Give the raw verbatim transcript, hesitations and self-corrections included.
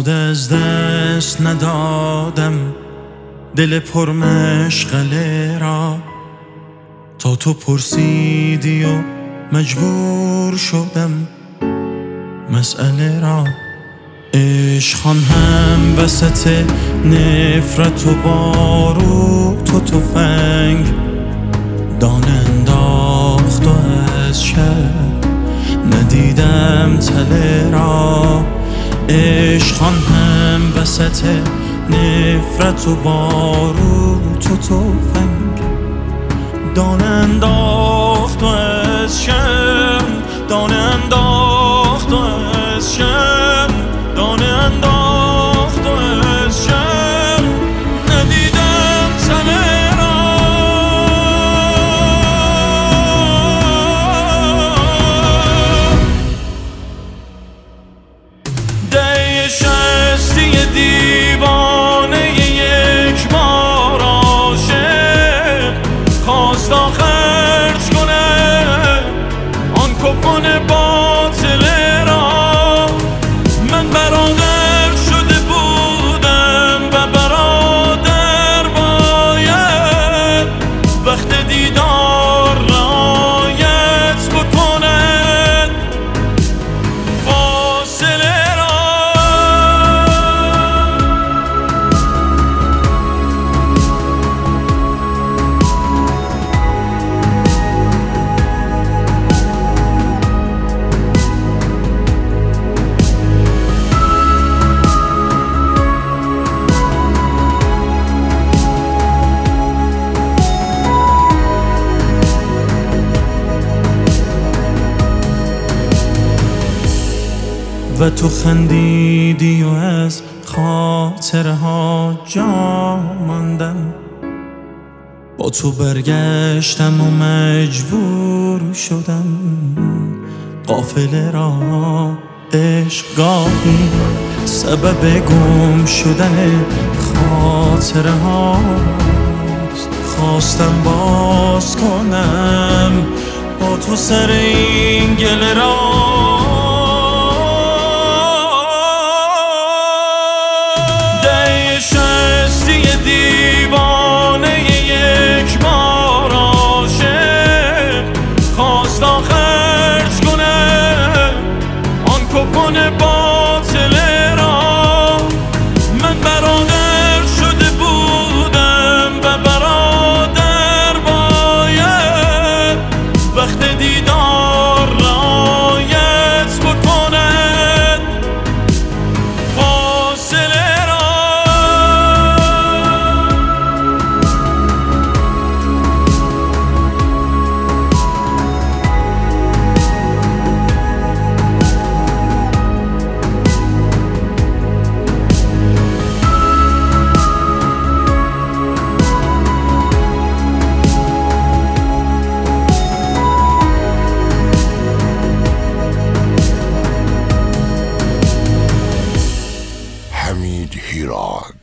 ساده از دست ندادم دل پرمشغله را، تا تو پرسیدی و مجبور شدم مسئله را. عشقان هم وسط نفرت و باروت و تفنگ دانه انداخت و از شب ندیدم تله را. عشقان هم وسط نفرت و باروت و تفنگ دانه انداخت و از شب دانه انداخت و از شب دانه انداخت و از شب ندیدم تله را. ده شستی دیوانه یک بار عاشق خواست خرج کنه آن کپون باطله را. من برادر شده بودم و برادر باید وقت دیدار رعایت بکند فاصله را. و تو خندیدی و از خاطره ها جا ماندم، با تو برگشتم و مجبور شدم قافله را. عشق گاهی سبب گم شدن خاطره هاست، خواستم باز کنم با تو سر این گله را. دیوانه یک بار عاشق خواست خرج کنه آن کپون باطله را. من برادر شده بودم و برادر باید وقت دیدار رعایت بکند فاصله. حمید هیراد.